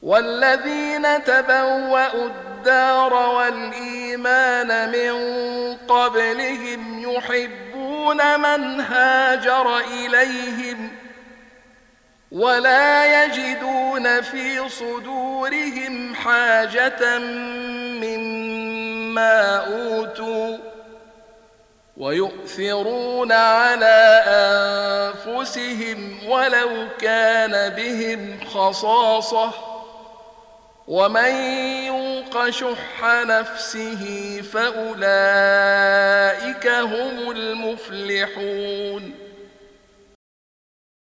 والذين تبوأوا الدار والإيمان من قبلهم يحبون من هاجر إليهم ولا يجدون في صدورهم حاجة مما أوتوا ويؤثرون على أنفسهم ولو كان بهم خصاصة ومن يوق شح نفسه فأولئك هم المفلحون.